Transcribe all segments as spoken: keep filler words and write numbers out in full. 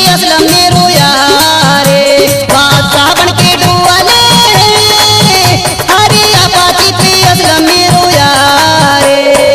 असलम ने रोया रे बादशाह बन के डुआले हरी अपाची थी असलम ने रोया रे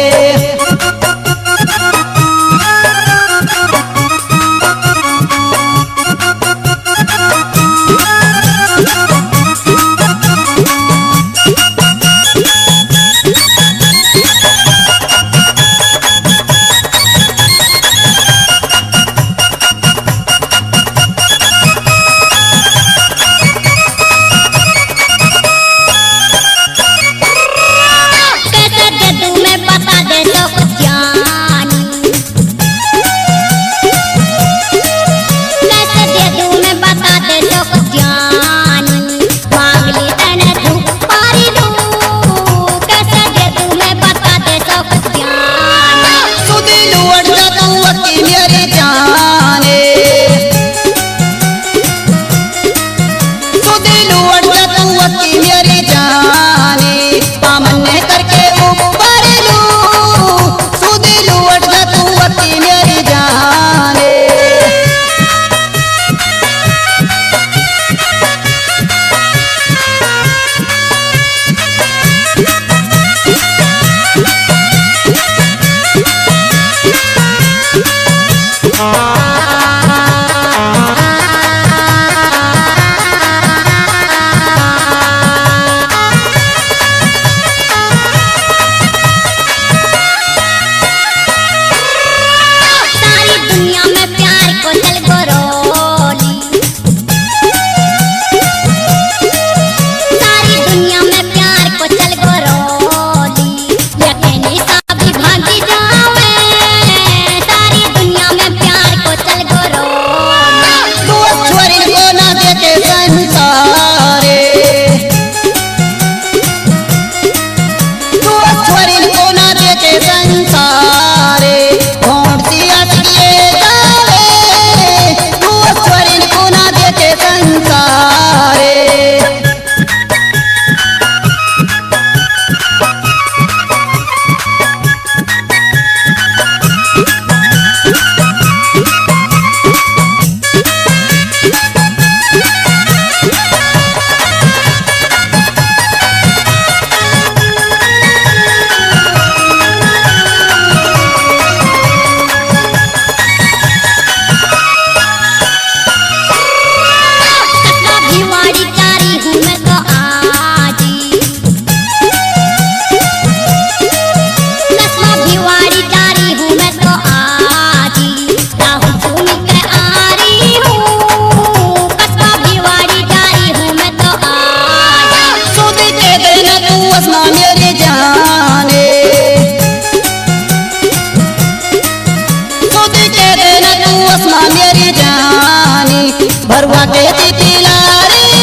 भरवा के तिला रे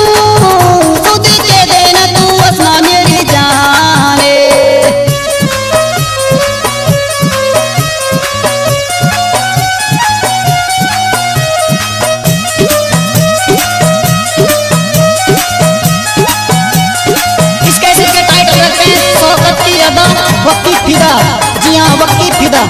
हूँ खुद के देना तू असमा मेरी जाने इस कैसे के टाइटल रखते हैं शौकत की अदा वक्ती फिदा। जी हाँ वक्ती फिदा।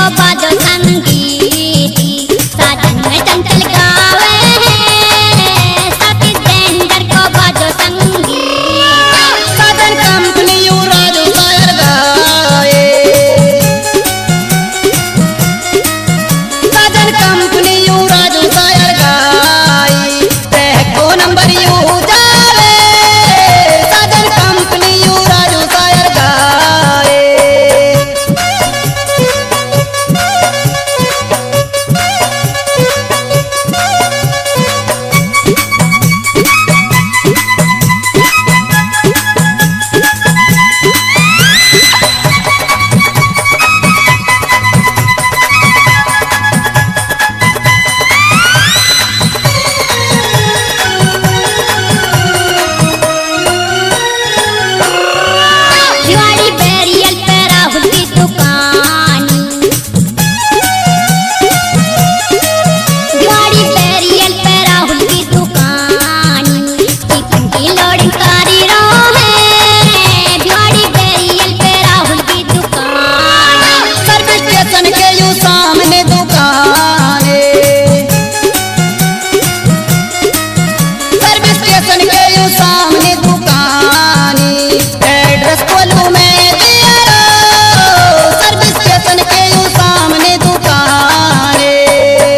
को बाजो संगीत साजन में चंचल गावे सतीश डेंजर को बाजो संगीत साजन कंपनी यू राजू शायर गाए साजन कंपनी यू राजू शायर गाई को नंबर यू जावे साजन कंपनी यू राजू शायर गाए दिवाली बैरियल पे राहुल की दुकानी दिवाली बैरियल पे राहुल की दुकानी टिफिन की लोडिंग कारी है दिवाली बैरियल पे राहुल की दुकानी सर्विस स्टेशन के यू सामने दुकान है सर्विस स्टेशन के यू सामने दुकान एड्रेस बोलूं मैं दिया रो सर्विस स्टेशन के यू सामने दुकान है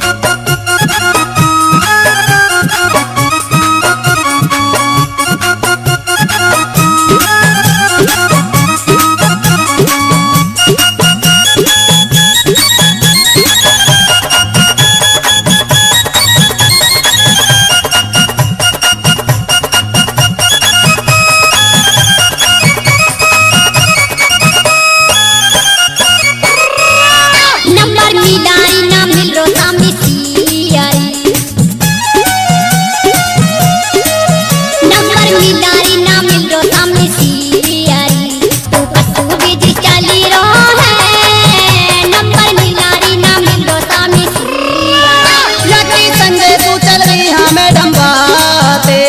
नंबर मिलाई ना मिल रो सामी सियारी नंबर मिलाई ना मिल रो सामी सियारी तू कसू बिजी चली रो है नंबर मिलाई ना मिल रो सामी सियारी लकी संजय तू चल रही हाँ मैडम बाते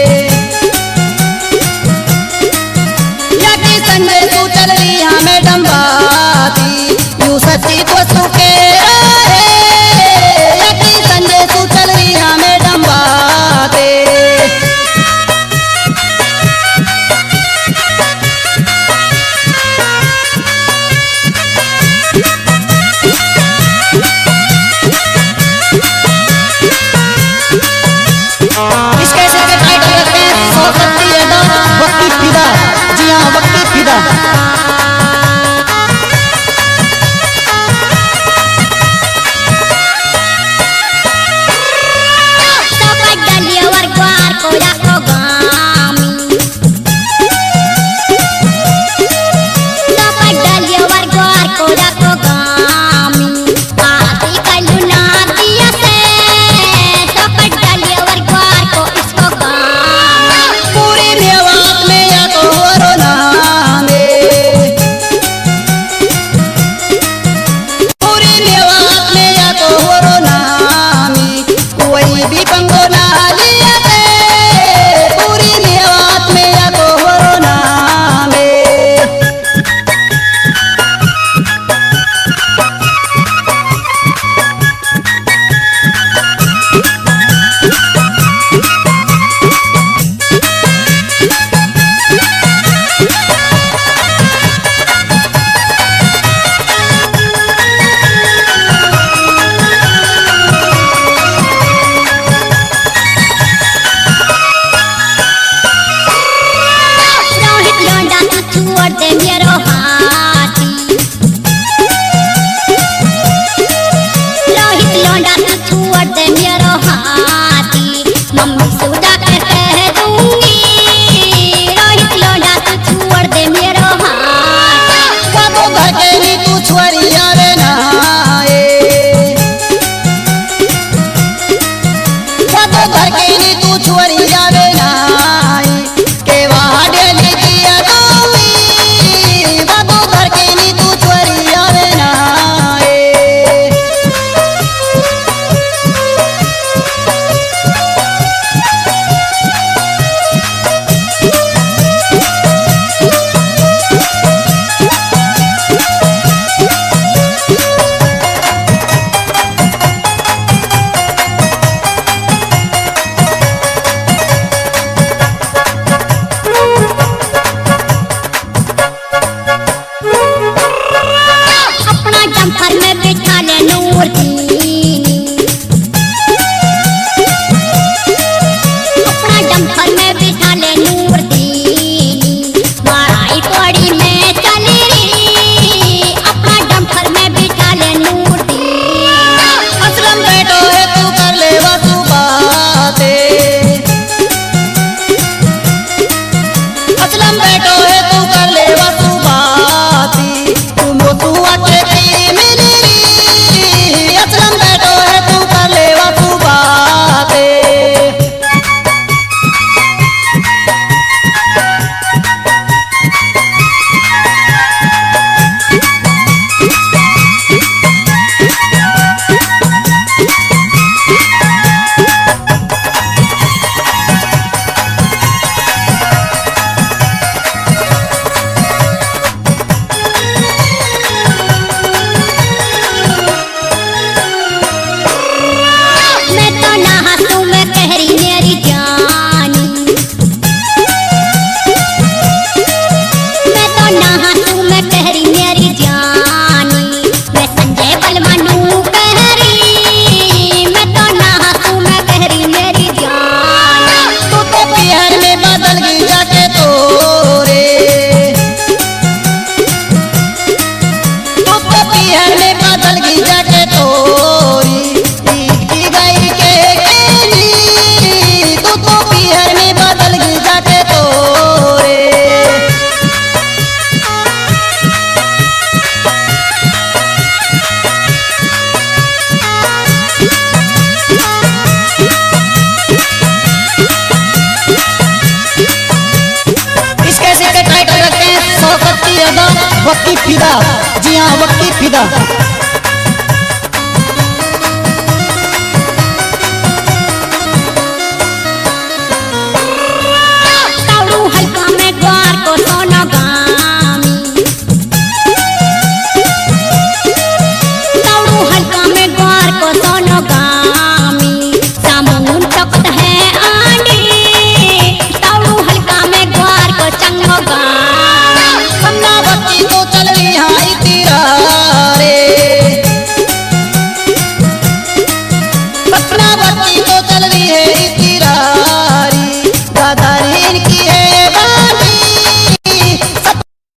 लकी संजय तू चल रही हाँ मैडम बाती यू सच्ची तो सुखे रहे लकी संजय तू चल रही हाँ मैडम बाते इस कैसे के टाइटल रखते हैं सौ शक्ति यादव वक्ती फिदा जी हाँ वक्ती फिदा तो पडलियो वर ग्वार को राखो गामी तो पडलियो वर ग्वार को राखो गामी आती कलू ना दिया से तो पडलियो वर ग्वार को इसको गामी पूरी मेवात में या तो वरो नाम पूरी मेवात में या तो वरो नाम कोई भी पंगो ना लिया ते पूरी मेवात में या तो वरो नाम रोहित लोंडा तू छोड़ दे मेरो हाथी रोहित लोंडा तू छोड़ दे मेरो हाथी मम्मी सुधा कर कह दूंगी रोहित लोंडा तू छोड़ दे मेरो हाथी कबो घर के नी तू छोरी आवे ना कबो घर के नी तू छोरी आवे ना के वहाँ डेली दिया दूंगी कबो घर के नी तू छोरी आवे ना पीहर में बदल गई जाके तोरी की गई के केनी तू तो पीहर में बदल गई जाके तोरे इस कैसे के टाइटल रखते हैं शौकत की अदा वक्की फिदा। जी हाँ वक्की फिदा।